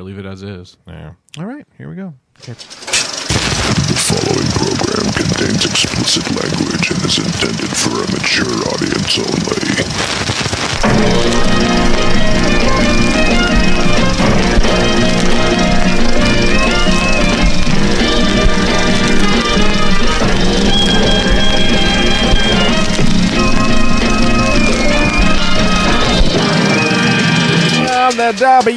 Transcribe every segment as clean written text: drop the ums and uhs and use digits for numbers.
Leave it as is. Yeah. All right, here we go. Okay. The following program contains explicit language and is intended for a mature audience On the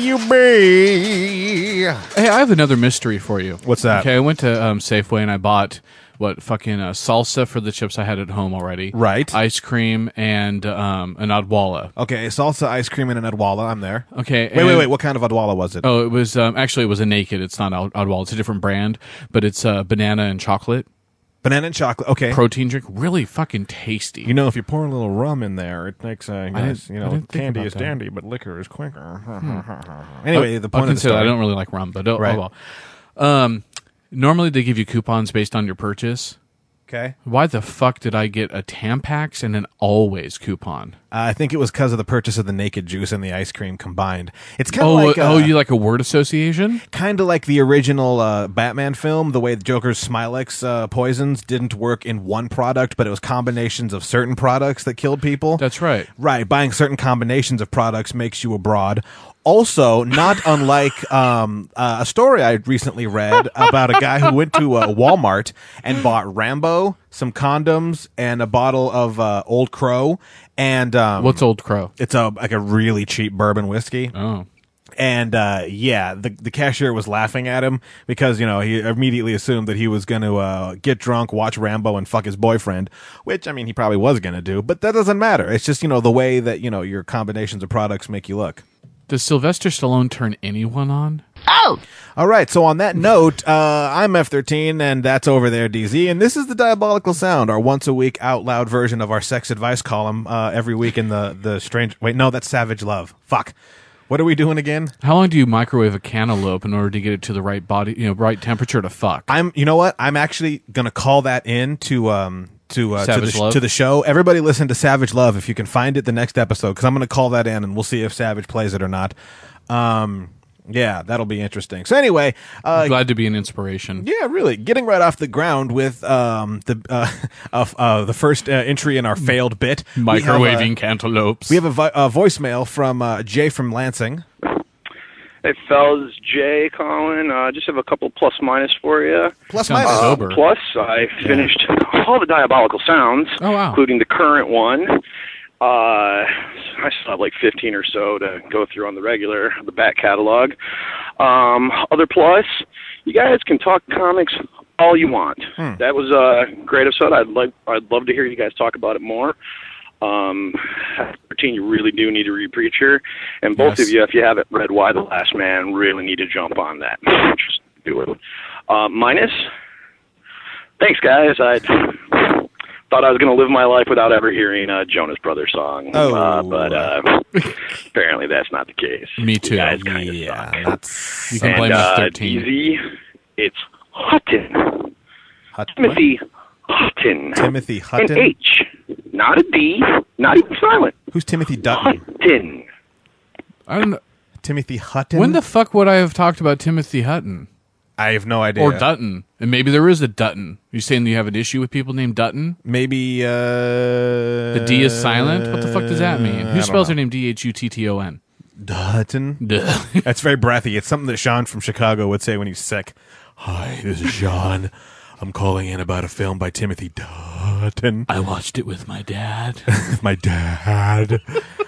WB. Hey, I have another mystery for you. What's that? Okay, I went to Safeway and I bought salsa for the chips I had at home already. Right. Ice cream and an Odwalla. Okay, salsa, ice cream, and an Odwalla. I'm there. Okay. Wait. What kind of Odwalla was it? Oh, it was actually it was a Naked. It's not Odwalla. It's a different brand, but it's banana and chocolate Banana and chocolate. Okay. protein drink. Really fucking tasty. You know, if you pour a little rum in there, it makes didn't think candy about is that. dandy, but liquor is quicker. Anyway, the point I'll of the consider story. I don't really like rum, but Right. oh well. Normally they give you coupons based on your purchase. Okay. Why the fuck did I get a Tampax and an Always coupon? I think it was because of the purchase of the Naked juice and the ice cream combined. It's kind of You like a word association? kind of like the original Batman film, the way the Joker's Smilex poisons didn't work in one product, but it was combinations of certain products that killed people. That's right. Right, buying certain combinations of products makes you a broad. Also, not unlike a story I recently read about a guy who went to Walmart and bought Rambo, some condoms, and a bottle of Old Crow. And What's Old Crow? it's like a really cheap bourbon whiskey. Oh. And the cashier was laughing at him because, you know, he immediately assumed that he was going to get drunk, watch Rambo, and fuck his boyfriend, which, I mean, he probably was going to do. But that doesn't matter. It's just, you know, the way that, you know, your combinations of products make you look. Does Sylvester Stallone turn anyone on? All right, so on that note, I'm F13, and that's Over There, DZ, and this is the Diabolical Sound, our once-a-week out-loud version of our sex advice column every week in the strange... Wait, no, that's Savage Love. Fuck. What are we doing again? How long do you microwave a cantaloupe in order to get it to the right body, right temperature to fuck? You know what? I'm actually going to call that in to Savage Love? the show. Everybody listen to Savage Love if you can find it the next episode, because I'm going to call that in, and we'll see if Savage plays it or not. Yeah, that'll be interesting. So anyway, Glad to be an inspiration. yeah, really getting right off the ground with the first entry in our failed bit. Microwaving cantaloupes. We have a voicemail from Jay from Lansing. Hey, fellas, Jay calling. Just have a couple plus minus for you. Plus Sounds minus. sober. Plus, I finished all the Diabolical Sounds, Oh, wow. including the current one. I still have like 15 or so to go through on the back catalog. Other plus, you guys can talk comics all you want. That was a great episode. I'd love to hear you guys talk about it more. 13, you really do need to read Preacher, and both Yes. of you, if you haven't read Why the Last Man, really need to jump on that. Just do it. Minus, thanks guys. I thought I was going to live my life without ever hearing a Jonas Brothers song, but apparently that's not the case. Me too. You guys kind of Yeah, suck. that's You can blame us 13. DZ, it's Hutton. Hut- Timothy Hutton. Timothy An Hutton. H, not a D, not even silent. Who's Timothy Dutton? Hutton. I don't know. Timothy Hutton. When the fuck would I have talked about Timothy Hutton? I have no idea. Or Dutton? And maybe there is a Dutton. You saying you have an issue with people named Dutton? Maybe The D is silent? What the fuck does that mean? Who spells their name Dhutton? Dutton. Duh. That's very breathy. It's something that Sean from Chicago would say when he's sick. Hi, this is Sean. I'm calling in about a film by Timothy Dutton. I watched it with my dad. My dad.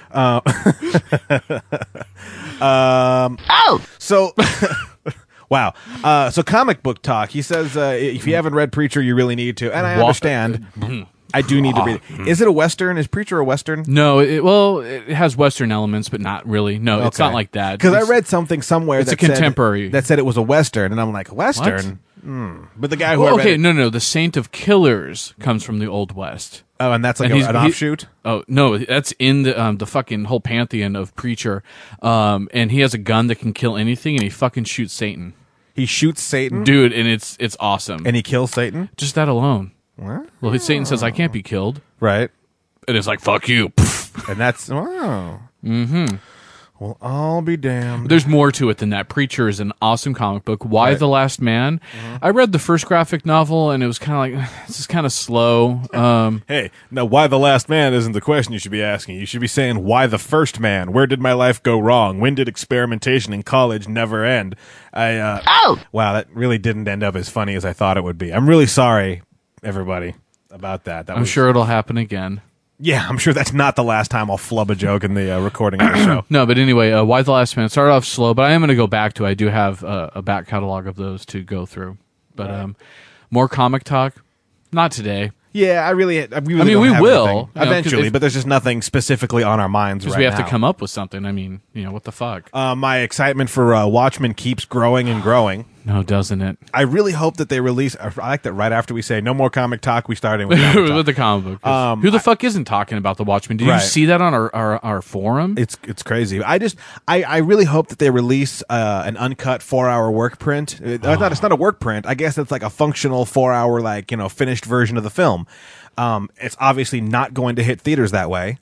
So, wow. So comic book talk. He says if you haven't read Preacher, you really need to. And I understand. I do need to read it. Is it a Western? Is Preacher a Western? No, it has Western elements, but not really. No, it's not like that. Because I It's- read something somewhere it's that a contemporary. that said it was a Western, and I'm like, Western? But the guy who I Well, read okay, it- no. The Saint of Killers comes from the Old West. Oh, and that's like And an offshoot? Oh no, that's in the fucking whole pantheon of Preacher. And he has a gun that can kill anything, and he fucking shoots Satan, He shoots Satan, dude, and it's awesome. and he kills Satan? Just that alone. What? Well, Satan says I can't be killed, Right. and it's like fuck you. And that's, wow. Mm-hmm. Well, I'll be damned. There's more to it than that. Preacher is an awesome comic book. Why Right. the Last Man? I read the first graphic novel, and it was kind of like, this is kind of slow. Hey, now why the last man isn't the question you should be asking. You should be saying, why the first man? Where did my life go wrong? When did experimentation in college never end? Wow, that really didn't end up as funny as I thought it would be. I'm really sorry, everybody, about that. I'm sure it'll happen again. Yeah, I'm sure that's not the last time I'll flub a joke in the recording of the show. No, but anyway, Why the Last Man? It started off slow, but I am going to go back to it. I do have a back catalog of those to go through. But more comic talk? Not today. Yeah, I really I don't mean, we have will, anything. you know, 'cause Eventually, if- but there's just nothing specifically on our minds right Because we have now. to come up with something. I mean, what the fuck? My excitement for Watchmen keeps growing and growing. No, doesn't it? I really hope that they release. I like that right after we say no more comic talk, we start in with comic talk. With the comic book. 'Cause who the fuck isn't talking about the Watchmen? Did you Right. see that on our forum? It's crazy. I really hope that they release an uncut 4-hour work print. It's not a work print. I guess it's like a functional 4-hour finished version of the film. It's obviously not going to hit theaters that way.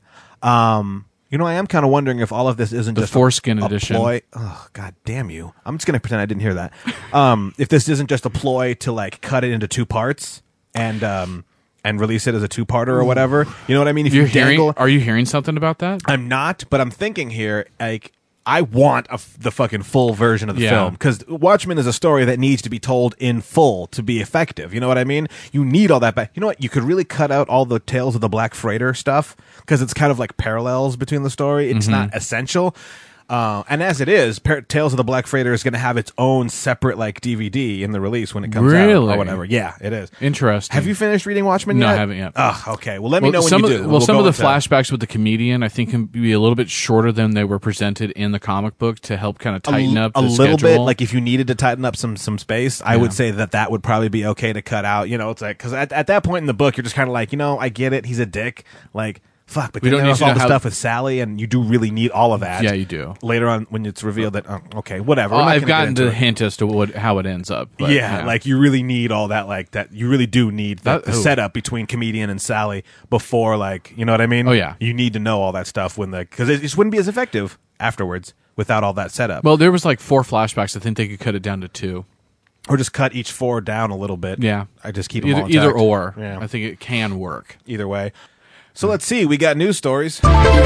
I am kind of wondering if all of this isn't just foreskin a edition. ploy. Oh, God damn you! I'm just gonna pretend I didn't hear that. If this isn't just a ploy to cut it into 2 parts and release it as a 2-parter or whatever. You know what I mean? If You're you dangle, are you hearing something about that? I'm not, but I'm thinking here, I want the fucking full version of the Yeah. film, because Watchmen is a story that needs to be told in full to be effective. You know what I mean? You need all that back. You know what? You could really cut out all the Tales of the Black Freighter stuff, because it's kind of like parallels between the story. It's not essential. And as it is, Tales of the Black Freighter is going to have its own separate DVD in the release when it comes out Really? or whatever. Yeah, it is. Interesting. Have you finished reading Watchmen No, yet? I haven't yet. Oh, okay. Well, let me know when some you of do. the, We'll some go of the into- flashbacks with the comedian, I think, can be a little bit shorter than they were presented in the comic book to help kind of tighten up the a little schedule. bit. Like if you needed to tighten up some space, I would say that would probably be okay to cut out. It's like, because at that point in the book, you're just kind of like, I get it. He's a dick. Like, fuck. But We then don't there's need to all the know how- stuff with Sally, and you do really need all of that. Yeah, you do. Later on, when it's revealed that okay, whatever. We're not I've gonna get gotten into the it. hint as to how it ends up. But, Yeah, like you really need all that. Like that, you really do need the Ooh. setup between comedian and Sally before, you know what I mean? Oh, yeah. you need to know all that stuff because it just wouldn't be as effective afterwards without all that setup. Well, there was 4 flashbacks. I think they could cut it down to 2. Or just cut each 4 down a little bit. Yeah. I just keep them all Either intact. or. Yeah. I think it can work. Either way. So let's see. We got news stories.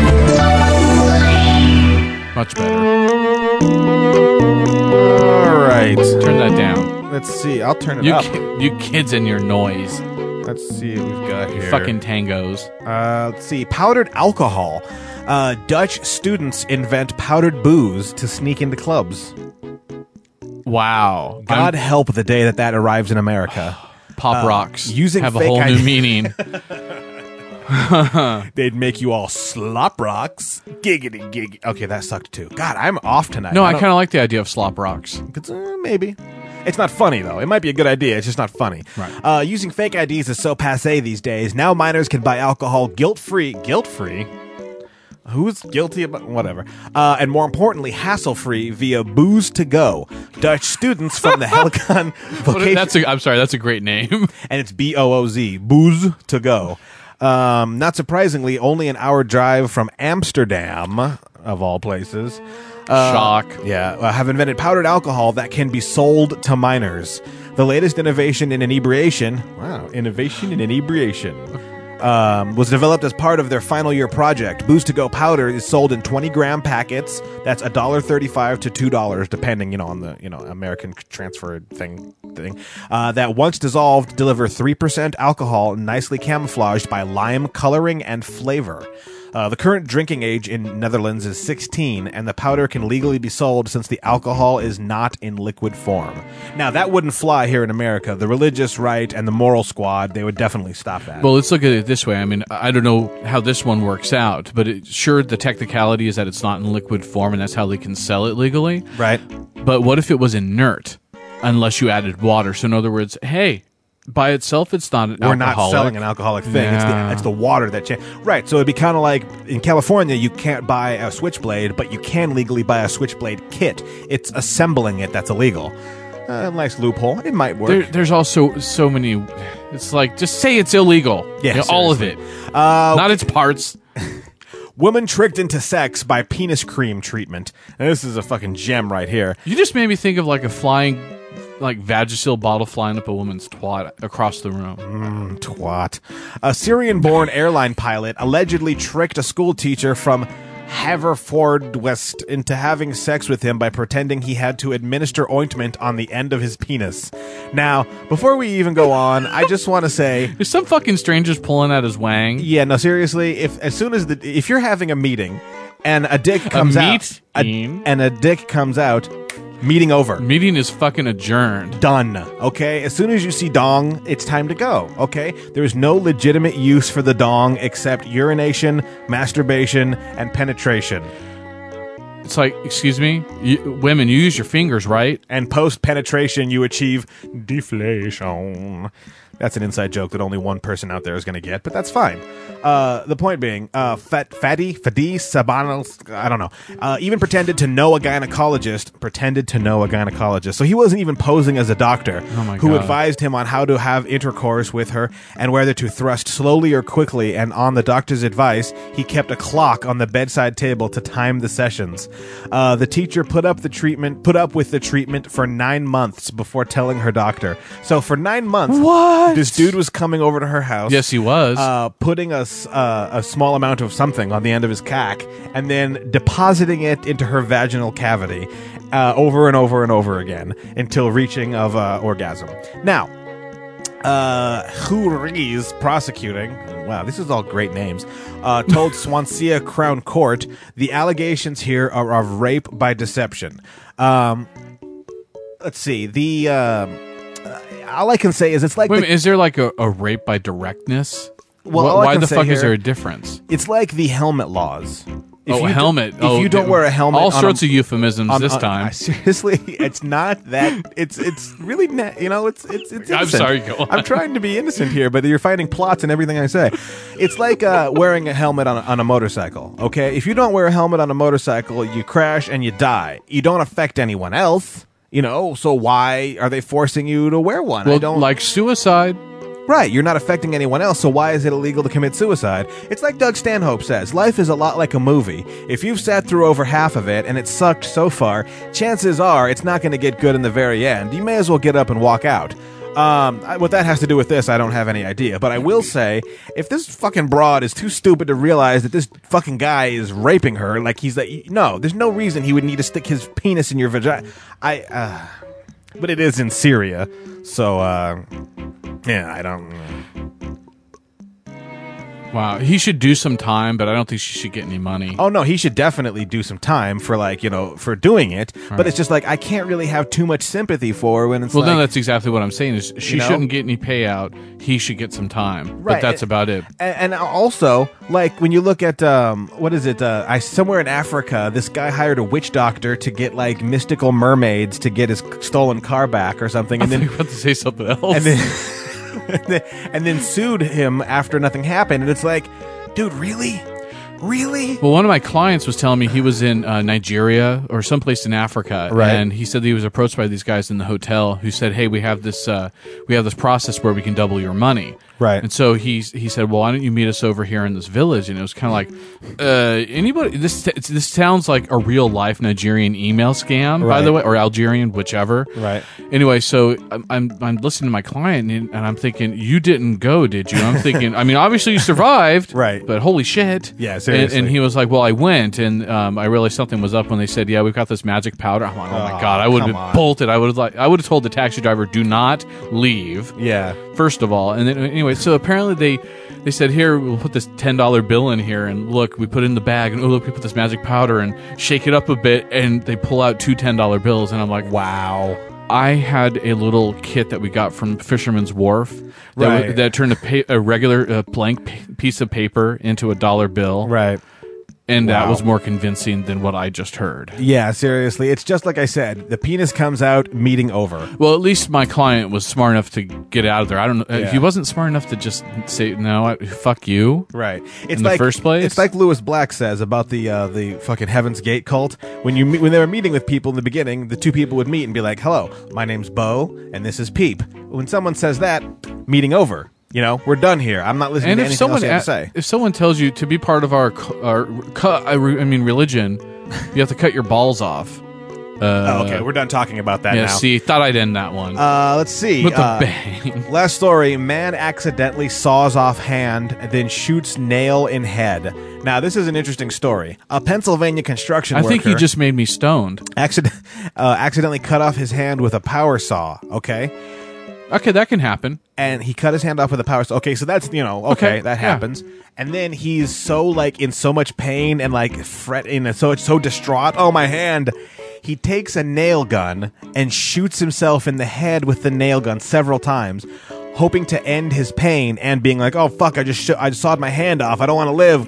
Much better. All right. Turn that down. Let's see. I'll turn it up. You kids and your noise. Let's see what we've got here. Fucking tangos. Let's see. Powdered alcohol. Dutch students invent powdered booze to sneak into clubs. Wow. God help the day that arrives in America. Pop rocks using have a fake whole ID. new meaning. They'd make you all slop rocks. Giggity giggity. Okay, that sucked too. God, I'm off tonight. No, I don't- kind of like the idea of slop rocks. Maybe. It's not funny, though. It might be a good idea. It's just not funny. Right. Using fake IDs is so passé these days. Now minors can buy alcohol guilt-free. Guilt-free? Who's guilty about whatever? And more importantly, hassle-free via Booze to Go. Dutch students from the Helicon vocation... I'm sorry, that's a great name. and it's BOOZ, Booze to Go. Not surprisingly, only an hour drive from Amsterdam, of all places. Shock. Yeah, have invented powdered alcohol that can be sold to minors. The latest innovation in inebriation. Wow, innovation in inebriation. Was developed as part of their final year project. Booze to Go powder is sold in 20-gram packets. That's $1.35 to $2, depending, on the American transfer thing. That once dissolved, deliver 3% alcohol, nicely camouflaged by lime coloring and flavor. The current drinking age in Netherlands is 16, and the powder can legally be sold since the alcohol is not in liquid form. Now, that wouldn't fly here in America. The religious right and the moral squad, they would definitely stop that. Well, let's look at it this way. I mean, I don't know how this one works out, but sure, the technicality is that it's not in liquid form, and that's how they can sell it legally. Right. But what if it was inert, unless you added water? So in other words, hey, by itself, it's not We're alcoholic. not selling an alcoholic thing. Yeah. It's the water that changes. Right. So it'd be kind of like in California, you can't buy a switchblade, but you can legally buy a switchblade kit. It's assembling it that's illegal. Nice loophole. It might work. There's also so many. It's like, just say it's illegal. Yeah, all of it. seriously. Not its parts. Woman tricked into sex by penis cream treatment. And this is a fucking gem right here. You just made me think of like a flying, like Vagisil bottle flying up a woman's twat across the room. Twat. A Syrian-born airline pilot allegedly tricked a school teacher from Haverfordwest into having sex with him by pretending he had to administer ointment on the end of his penis. Now, before we even go on, I just want to say, There's some fucking strangers pulling at his wang. yeah, no, seriously, if you're having a meeting and a dick comes out, and a dick comes out, meeting over. Meeting is fucking adjourned. Done. Okay? As soon as you see dong, it's time to go. Okay? There's no legitimate use for the dong except urination, masturbation, and penetration. It's like, excuse me, women, you use your fingers, right? And post-penetration, you achieve deflation. That's an inside joke that only one person out there is going to get, but that's fine. The point being, Fadi Sabanos, I don't know, even pretended to know a gynecologist. So he wasn't even posing as a doctor who God. advised him on how to have intercourse with her and whether to thrust slowly or quickly. And on the doctor's advice, he kept a clock on the bedside table to time the sessions. The teacher put up with the treatment for 9 months before telling her doctor. So for 9 months, What? this dude was coming over to her house. Yes, he was. Putting a small amount of something on the end of his cack and then depositing it into her vaginal cavity over and over and over again until reaching of orgasm. Now, Houris prosecuting, wow, this is all great names, told Swansea Crown Court the allegations here are of rape by deception. Let's see, all I can say is it's like... Wait a minute, is there like a rape by directness? Well, all I why can the say fuck is here- there a difference? It's like the helmet laws. A helmet. If you don't wear a helmet, all on sorts of euphemisms this time. Seriously, it's not that. It's really it's innocent. I'm sorry, go on. I'm trying to be innocent here, but you're finding plots in everything I say. It's like wearing a helmet on a motorcycle. Okay, if you don't wear a helmet on a motorcycle, you crash and you die. You don't affect anyone else. So why are they forcing you to wear one? Well, I don't like suicide. Right, you're not affecting anyone else, so why is it illegal to commit suicide? It's like Doug Stanhope says, life is a lot like a movie. If you've sat through over half of it and it sucked so far, chances are it's not going to get good in the very end. You may as well get up and walk out. What that has to do with this, I don't have any idea. But I will say, if this fucking broad is too stupid to realize that this fucking guy is raping her, no, there's no reason he would need to stick his penis in your vagina. But it is in Syria, so, yeah, I don't... Wow, he should do some time, but I don't think she should get any money. Oh, no, he should definitely do some time for, for doing it. Right. But it's just I can't really have too much sympathy for when it's no, that's exactly what I'm saying. Is she shouldn't get any payout. He should get some time. Right. But that's about it. And also, when you look at, what is it? Somewhere in Africa, this guy hired a witch doctor to get, mystical mermaids to get his stolen car back or something. And I then thought you were about to say something else. And then... and then sued him after nothing happened. And it's like, dude, really? Well, one of my clients was telling me he was in Nigeria or someplace in Africa, right. And he said that he was approached by these guys in the hotel who said, "Hey, we have this process where we can double your money." Right. And so he said, "Well, why don't you meet us over here in this village?" And it was kind of like, anybody? This sounds like a real life Nigerian email scam, by the way, or Algerian, whichever. Right. Anyway, so I'm listening to my client and I'm thinking, you didn't go, did you? I'm thinking, I mean, obviously you survived, right? But holy shit, yeah, seriously. And he was like, well, I went, and I realized something was up when they said, yeah, we've got this magic powder. I'm like, oh my god, I would have bolted. I would have told the taxi driver, do not leave. Yeah. First of all, and then anyway, so apparently they said, here, we'll put this $10 bill in here, and look, we put it in the bag, and look, we put this magic powder, and shake it up a bit, and they pull out two $10 bills, and I'm like, wow. I had a little kit that we got from Fisherman's Wharf that turned a regular blank piece of paper into a dollar bill. Right. And that was more convincing than what I just heard. Yeah, seriously. It's just like I said. The penis comes out, meeting over. Well, at least my client was smart enough to get out of there. I don't know. He wasn't smart enough to just say, no, fuck you. Right. It's in the first place. It's like Lewis Black says about the fucking Heaven's Gate cult. When they were meeting with people in the beginning, the two people would meet and be like, hello, my name's Bo, and this is Peep. When someone says that, meeting over. You know, we're done here. I'm not listening And to if anything someone else you have to say. if someone tells you to be part of our religion, you have to cut your balls off. Okay, we're done talking about that Yeah, now. see, thought I'd end that one Let's see. with a bang. Last story. Man accidentally saws off hand and then shoots nail in head. Now, this is an interesting story. A Pennsylvania construction I worker think he just made me stoned. accidentally cut off his hand with a power saw, okay? Okay, that can happen. And he cut his hand off with a power saw. Okay, so that's, Okay, that yeah. happens. And then he's so, like, in so much pain and, like, fretting and so distraught. Oh, my hand. He takes a nail gun and shoots himself in the head with the nail gun several times, hoping to end his pain and being like, "Oh fuck! I just sawed my hand off. I don't want to live."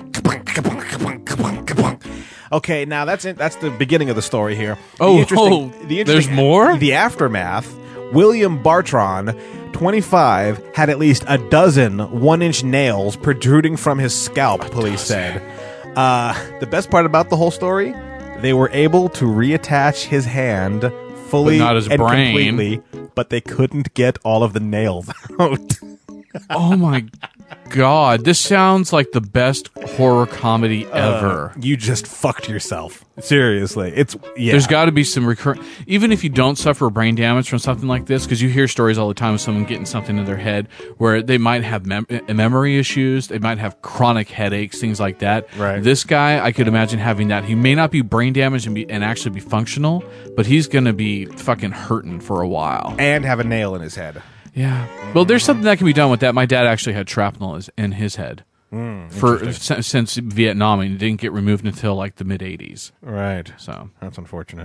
Okay, now that's it. That's the beginning of the story here. There's more? The aftermath. William Bartron, 25, had at least a dozen 1-inch nails protruding from his scalp. Police said. The best part about the whole story. They were able to reattach his hand fully But not his and brain. completely, but they couldn't get all of the nails out. Oh my god, this sounds like the best horror comedy ever. You just fucked yourself. Seriously. There's got to be some recurrent, even if you don't suffer brain damage from something like this, because you hear stories all the time of someone getting something in their head where they might have memory issues, they might have chronic headaches, things like that. Right. This guy, I could imagine having that. He may not be brain damaged and actually be functional, but he's going to be fucking hurting for a while. and have a nail in his head. Yeah. Well, there's something that can be done with that. My dad actually had shrapnel in his head since Vietnam, and it didn't get removed until like the mid '80s. Right. So That's unfortunate.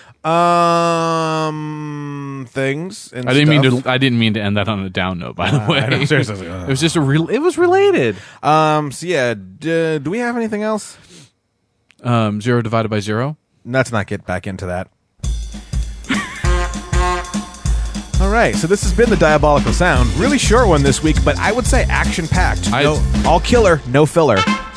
Things and I didn't stuff. mean to end that on a down note. By the way, I know, seriously. it was just it was related. So yeah, do we have anything else? 0 divided by 0. Let's not get back into that. All right, so this has been the Diabolical Sound. Really short one this week, but I would say action-packed. All killer, no filler.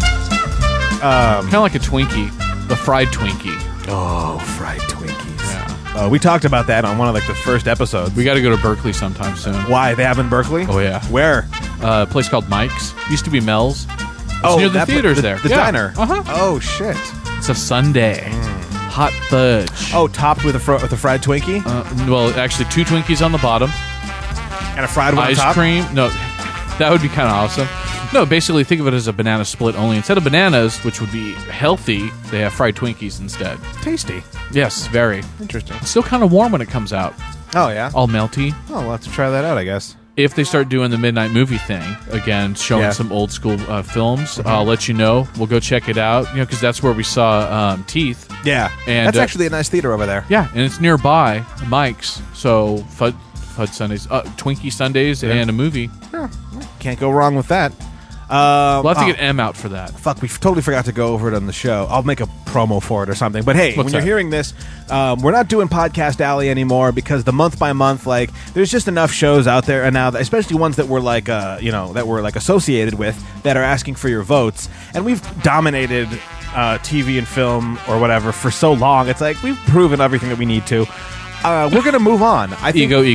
Kind of like a Twinkie, a fried Twinkie. Oh, fried Twinkies. Yeah. We talked about that on one of the first episodes. We got to go to Berkeley sometime soon. Why? They have in Berkeley? Oh yeah. Where? A place called Mike's. Used to be Mel's. It's near the theaters there. The Yeah. diner. Uh-huh. Oh, shit. It's a Sundae. Hot fudge. Oh, topped with a fried Twinkie? Well, actually, 2 Twinkies on the bottom. And a fried one Ice on top? cream. No, that would be kind of awesome. No, basically, think of it as a banana split, only instead of bananas, which would be healthy, they have fried Twinkies instead. Tasty. Yes, very. Interesting. It's still kind of warm when it comes out. Oh, yeah? All melty. Oh, we'll have to try that out, I guess. If they start doing the midnight movie thing again, showing Yeah. some old school films, I'll let you know. We'll go check it out. Because that's where we saw Teeth. Yeah. And, that's actually a nice theater over there. Yeah, and it's nearby Mike's. So Fud Sundays, Twinkie Sundays, and a movie. Can't go wrong with that. We'll have to get M out for that. Fuck, we totally forgot to go over it on the show. I'll make a promo for it or something. But hey, What's when that? you're hearing this, we're not doing Podcast Alley anymore because the month by month, like, there's just enough shows out there, and now, especially ones that we're like, that we're like associated with, that are asking for your votes, and we've dominated TV and film or whatever for so long. It's like we've proven everything that we need to. We're gonna move on. I think Ego.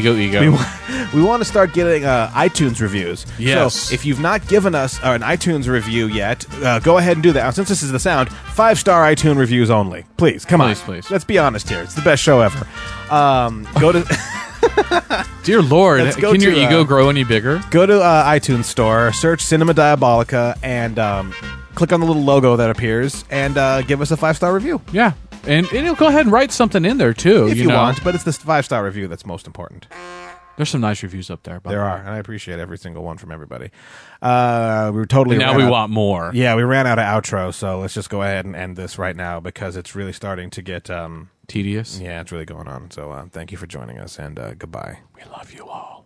we want to start getting iTunes reviews. Yes. So if you've not given us an iTunes review yet, go ahead and do that. Now, since this is the sound, 5-star iTunes reviews only. Please, come on. Please. Let's be honest here. It's the best show ever. Go to Dear Lord, Let's go can your to, ego grow any bigger? go to iTunes Store, search Cinema Diabolica, and click on the little logo that appears, and give us a 5-star review Yeah. And you'll go ahead and write something in there, too. if you know. want. But it's the 5-star review that's most important. There's some nice reviews up there. by the There way. are, and I appreciate every single one from everybody. We were totally And now ran we out- want more. Yeah, we ran out of outro, so let's just go ahead and end this right now because it's really starting to get Tedious. yeah, it's really going on. So thank you for joining us, and goodbye. We love you all.